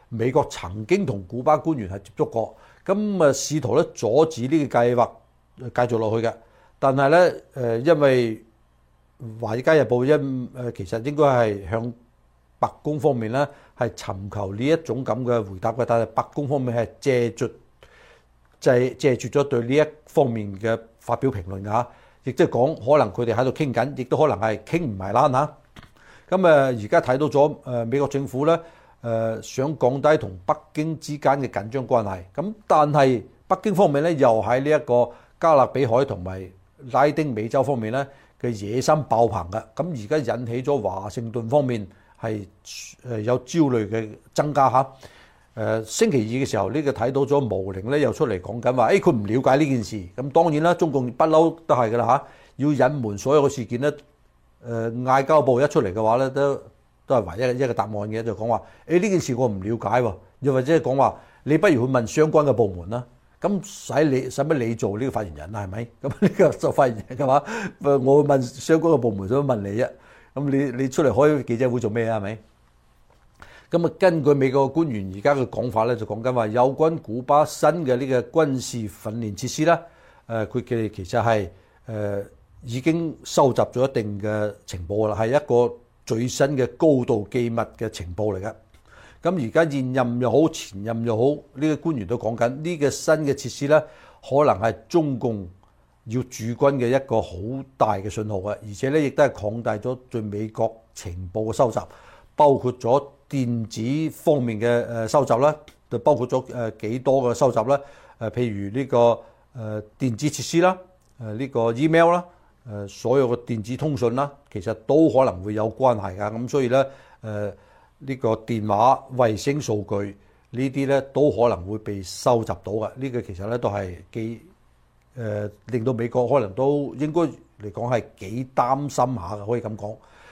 美國曾經同古巴官員係接觸過，咁啊試圖咧阻止呢個計劃繼續落去嘅。但係咧誒，因為《華爾街日報》因誒其實應該係向白宮方面咧係尋求呢一種咁嘅回答嘅，但係白宮方面係借絕借借絕咗對呢一方面嘅發表評論㗎，亦即係講可能佢哋喺度傾緊，亦都可能係傾唔埋欄嚇。咁誒而家睇到咗誒美國政府咧誒想降低同北京之間嘅緊張關係，咁但係北京方面咧又喺呢一個加勒比海同埋拉丁美洲方面咧嘅野心爆棚嘅，咁而家引起咗華盛頓方面係誒有焦慮嘅增加嚇。誒星期二嘅時候，呢個睇到咗毛寧咧又出嚟講緊話，誒佢唔了解呢件事。咁當然啦，中共不嬲都係㗎啦嚇，要隱瞞所有嘅事件咧。誒外交部一出嚟嘅話咧，都都係唯一一個答案嘅，就講話誒呢件事我唔了解喎，又或者係講話你不如去問相關嘅部門啦。咁使你使乜你做呢個發言人啊？係咪？咁呢個做發言人嘅話，我問相關嘅部門想問你啫。咁你你出嚟開記者會做咩啊？係咪？咁啊，根據美國官員而家嘅講法咧，就講緊話有關古巴新嘅呢個軍事訓練設施啦。誒，佢哋其實係誒、呃、已經收集咗一定嘅情報啦，係一個最新嘅高度機密嘅情報嚟嘅。咁而家現任又好，前任又好，呢個官員都講緊呢個新嘅設施咧，可能係中共要駐軍嘅一個好大嘅信號嘅，而且咧亦都係擴大咗對美國情報嘅收集，包括咗電子方面嘅誒收集啦，就包括咗誒幾多嘅收集啦。誒譬如呢個誒電子設施啦，誒呢個 email 啦，誒所有嘅電子通訊啦，其實都可能會有關係㗎。咁所以咧誒呢個電話、衛星數據呢啲咧都可能會被收集到嘅。呢個其實咧都係幾誒令到美國可能都應該嚟講係幾擔心下嘅，可以咁講。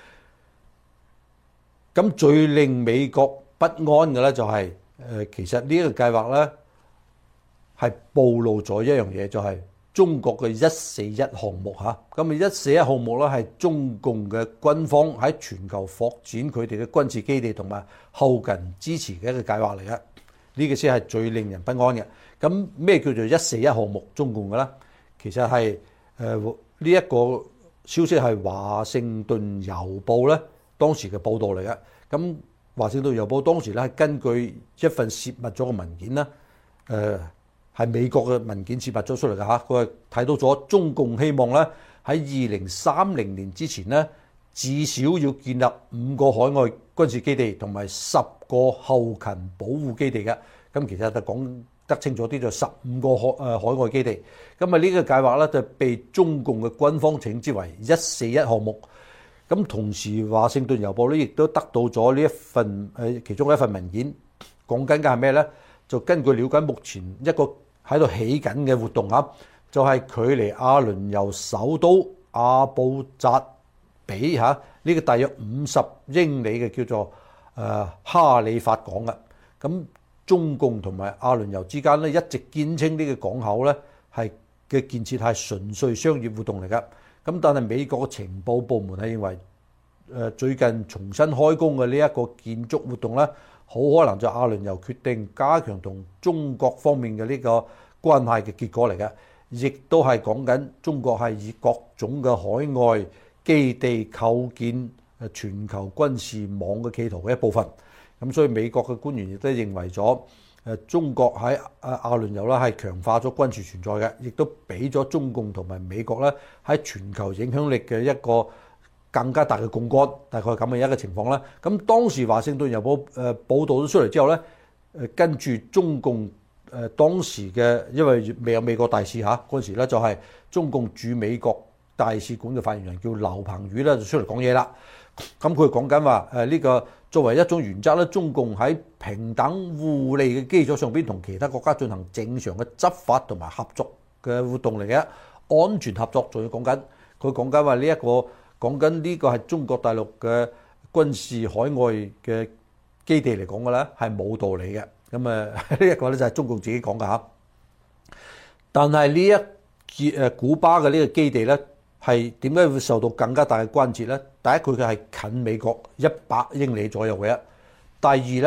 咁最令美國不安嘅咧就係誒，其實呢一個計劃咧係暴露咗一樣嘢，就係中國嘅一四一項目嚇。咁啊一四一項目咧係中共嘅軍方喺全球擴展佢哋嘅軍事基地同埋後勤支持嘅一個計劃嚟嘅。呢個先係最令人不安嘅。咁咩叫做一四一項目？中共嘅咧，其實係誒呢一個消息係華盛頓郵報咧當時嘅報導嚟嘅。咁華盛頓郵報當時咧係根據一份泄密咗嘅文件啦，誒係美國嘅文件泄密咗出嚟嘅嚇。佢係睇到咗中共希望咧喺二零三零年之前咧，至少要建立五個海外軍事基地同埋十個後勤保護基地嘅。咁其實就講得清楚啲，就十五個海誒海外基地。咁啊呢個計劃咧就被中共嘅軍方稱之為一四一項目。咁同時華盛頓郵報咧亦都得到咗呢一份誒其中一份文件，講緊嘅係咩咧？就根據了解，目前一個喺度起緊嘅活動啊，就係距離阿聯酋首都阿布扎比嚇呢個大約五十英里嘅叫做誒哈里法港嘅。咁中共同埋阿聯酋之間咧一直堅稱呢個港口咧係嘅建設係純粹商業活動嚟㗎。咁但係美國嘅情報部門係認為，誒最近重新開工嘅呢一個建築活動咧，好可能就阿聯酋決定加強同中國方面嘅呢個關係嘅結果嚟嘅，亦都係講緊中國係以各種嘅海外基地構建誒全球軍事網嘅企圖嘅一部分。咁所以美國嘅官員亦都認為咗。誒中國喺阿阿聯酋啦，係強化咗軍事存在嘅，亦都俾咗中共同埋美國咧喺全球影響力嘅一個更加大嘅槓桿，大概咁嘅一個情況啦。咁當時華盛頓郵報誒報導咗出嚟之後咧，誒跟住中共誒當時嘅，因為未有美國大使嚇嗰陣時咧，就係中共駐美國大使館嘅發言人叫劉鵬宇咧，就出嚟講嘢啦。咁佢講緊話誒呢個作為一種原則咧，中共喺平等互利嘅基礎上邊，同其他國家進行正常嘅執法同埋合作嘅活動嚟嘅，安全合作。仲要講緊佢講緊話呢一個講緊呢個係中國大陸嘅軍事海外嘅基地嚟講嘅咧，係冇道理嘅。咁誒呢一個咧就係中共自己講嘅嚇。但係呢一誒古巴嘅呢個基地咧，係點解會受到更加大嘅關切咧？第一，佢嘅係近美國一百英里左右嘅；第二咧，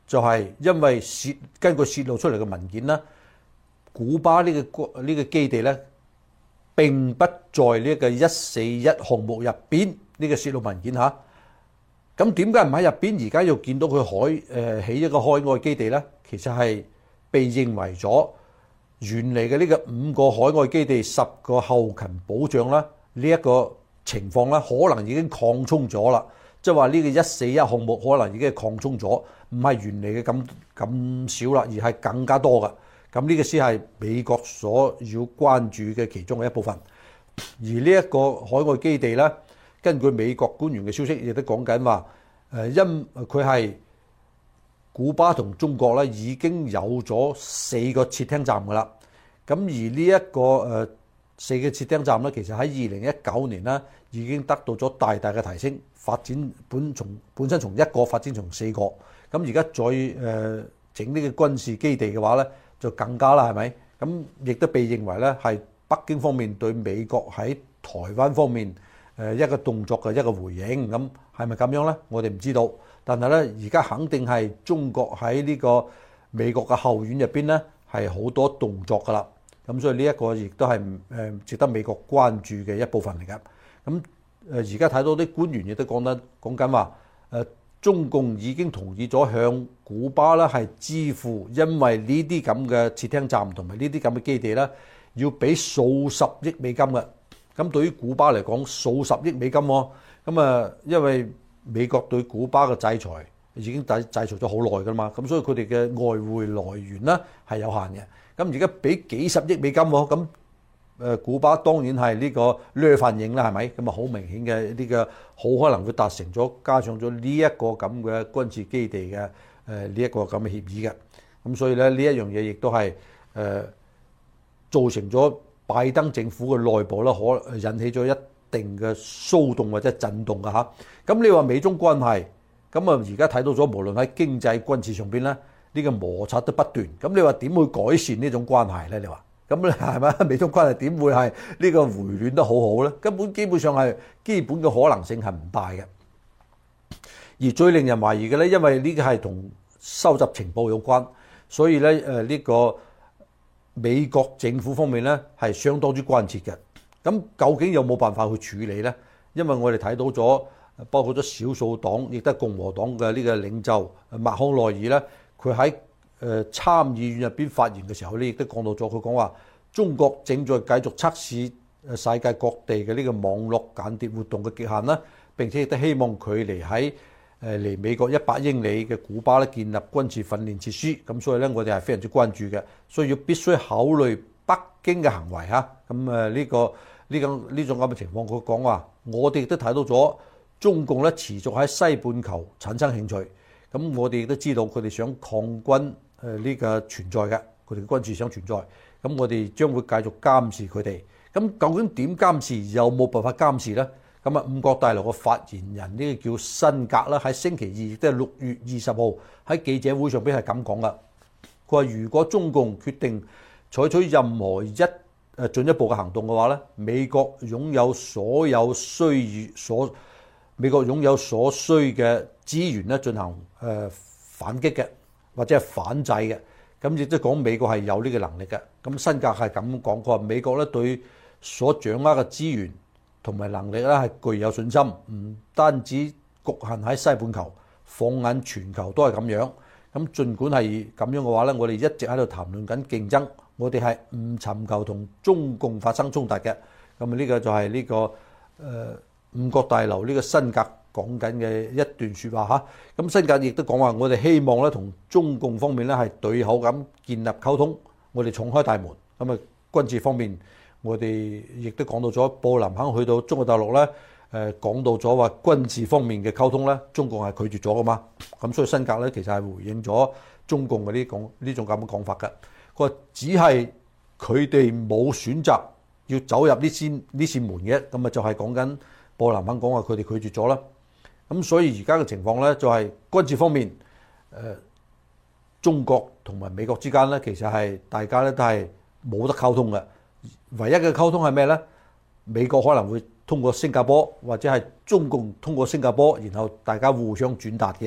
就係因為泄根據泄露出嚟嘅文件啦，古巴呢個呢個基地咧並不在呢個一四一項目入邊，呢個泄露文件嚇。咁點解唔喺入邊？而家又見到佢海誒起一個海外基地咧？其實係被認為咗原嚟嘅呢個五個海外基地、十個後勤保障啦，呢一個情況咧，可能已經擴充咗啦。即係話呢個一四一項目可能已經係擴充咗，唔係原嚟嘅咁咁少啦，而係更加多嘅。咁呢個先係美國所要關注嘅其中嘅一部分。而呢一個海外基地咧，根據美國官員嘅消息，亦都講緊話，誒因佢係古巴同中國咧已經有咗四個設廳站㗎啦。咁而呢一個誒四個設廳站咧，其實喺二零一九年咧已經得到咗大大嘅提升，發展本從本身從一個發展從四個。咁而家再誒整呢個軍事基地嘅話咧，就更加啦，係咪？咁亦都被認為咧係北京方面對美國喺台灣方面誒一個動作嘅一個回應。咁係咪咁樣咧？我哋唔知道。但係咧，而家肯定係中國喺呢個美國嘅後院入邊咧係好多動作㗎啦。咁所以呢一個亦都係誒值得美國關注嘅一部分嚟㗎。咁誒而家睇到啲官員亦都講得講緊話誒，中共已經同意咗向古巴咧係支付，因為呢啲咁嘅設廳站同埋呢啲咁嘅基地咧，要俾數十億美金嘅。咁對於古巴嚟講，數十億美金喎。咁啊，因為美國對古巴嘅制裁已經制制裁咗好耐㗎嘛，咁所以佢哋嘅外匯來源咧係有限嘅。咁而家俾幾十億美金喎，咁誒古巴當然係呢個掠反應啦，係咪？咁啊好明顯嘅呢個好可能會達成咗，加上咗呢一個咁嘅軍事基地嘅誒呢一個咁嘅協議嘅。咁所以咧呢一樣嘢亦都係誒造成咗拜登政府嘅內部咧，可引起咗一定嘅騷動或者震動㗎嚇。咁你話美中關係，咁啊而家睇到咗，無論喺經濟軍事上邊咧，呢個摩擦都不斷。咁你話點會改善呢種關係咧？你話咁咧係咪？美中關係點會係呢個回暖得好好咧？根本基本上係基本嘅可能性係唔大嘅。而最令人懷疑嘅咧，因為呢個係同收集情報有關，所以咧誒呢個美國政府方面咧係相當之關切嘅。咁究竟有冇辦法去處理咧？因為我哋睇到咗，包括咗少數黨，亦都係共和黨嘅呢個領袖麥康奈爾咧，佢喺誒參議院入邊發言嘅時候咧，亦都講到咗，佢講話中國正在繼續測試誒世界各地嘅呢個網絡間諜活動嘅極限啦，並且亦都希望距離喺誒離美國一百英里嘅古巴咧建立軍事訓練設施。咁所以咧，我哋係非常之關注嘅，所以要必須考慮北京嘅行為嚇。咁誒呢個呢種呢種咁嘅情況，佢講話我哋亦都睇到咗中共咧持續喺西半球產生興趣。咁我哋亦都知道佢哋想抗軍誒呢個存在嘅，佢哋嘅軍事想存在。咁我哋將會繼續監視佢哋。咁究竟點監視？有冇辦法監視咧？咁啊，五角大樓嘅發言人呢個叫辛格啦，喺星期二亦都係六月二十號喺記者會上邊係咁講噶。佢話如果中共決定採取任何一誒進一步嘅行動嘅話咧，美國擁有所有需要所美國擁有所需嘅資源咧進行誒反擊嘅或者係反制嘅。咁亦都講美國係有呢個能力嘅。咁辛格係咁講，佢話美國咧對所掌握嘅資源同埋能力咧係具有信心，唔單止局限喺西半球，放眼全球都係咁樣。咁儘管係咁樣嘅話咧，我哋一直喺度談論緊競爭，我哋係唔尋求同中共發生衝突嘅。咁啊呢個就係呢、這個誒、呃、五角大樓呢個辛格講緊嘅一段説話嚇。咁辛格亦都講話，我哋希望咧同中共方面咧係對口咁建立溝通，我哋敞開大門。咁啊軍事方面，我哋亦都講到咗，布林肯去到中國大陸咧，誒、呃、講到咗話軍事方面嘅溝通咧，中共係拒絕咗噶嘛。咁所以辛格咧其實係回應咗中共嘅呢講呢種咁嘅講法嘅。佢話只係佢哋冇選擇要走入呢扇呢扇門嘅，咁啊就係講緊布林肯講話佢哋拒絕咗啦。咁所以而家嘅情況咧就係軍事方面，誒、呃、中國同埋美國之間咧其實係大家咧都係冇得溝通嘅。唯一嘅溝通係咩咧？美國可能會通過新加坡，或者係中共通過新加坡，然後大家互相轉達嘅。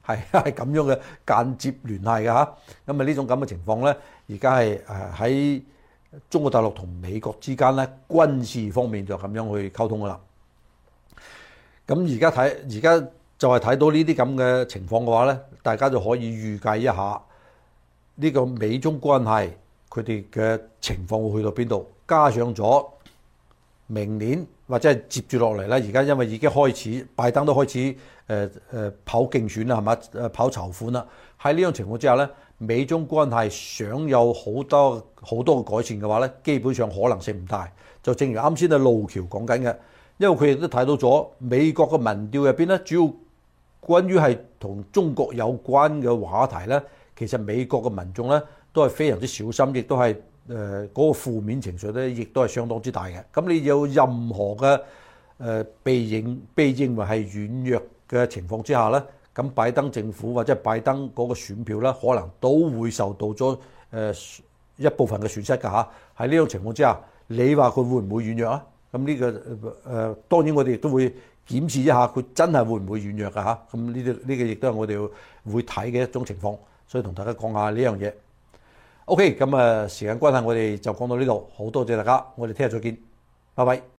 係係咁樣嘅間接聯繫嘅嚇。咁啊呢種咁嘅情況咧，而家係誒喺中國大陸同美國之間咧軍事方面就咁樣去溝通噶啦。咁而家睇而家就係睇到呢啲咁嘅情況嘅話咧，大家就可以預計一下呢個美中關係佢哋嘅情況會去到邊度，加上咗明年或者係接住落嚟咧，而家因為已經開始拜登都開始誒誒、呃、跑競選啦，係嘛誒跑籌款啦。喺呢種情況之下咧，美中關係想有好多好多嘅改善嘅話咧，基本上可能性唔大。就正如啱先啊路橋講緊嘅，因為佢亦都睇到咗美國嘅民調入邊咧，主要關於係同中國有關嘅話題咧，其實美國嘅民眾咧都係非常之小心，亦都係。誒嗰個負面情緒咧，亦都係相當之大嘅。咁你有任何嘅誒被認被認為係軟弱嘅情況之下咧，咁拜登政府或者係拜登嗰個選票咧，可能都會受到咗誒一部分嘅損失㗎嚇。喺呢種情況之下，你話佢會唔會軟弱啊？咁呢個誒當然我哋亦都會檢視一下，佢真係會唔會軟弱㗎嚇。咁呢啲呢個亦都係我哋會睇嘅一種情況，所以同大家講下呢樣嘢。OK，咁啊時間關係，我哋就講到呢度，好多謝大家，我哋聽日再見，拜拜。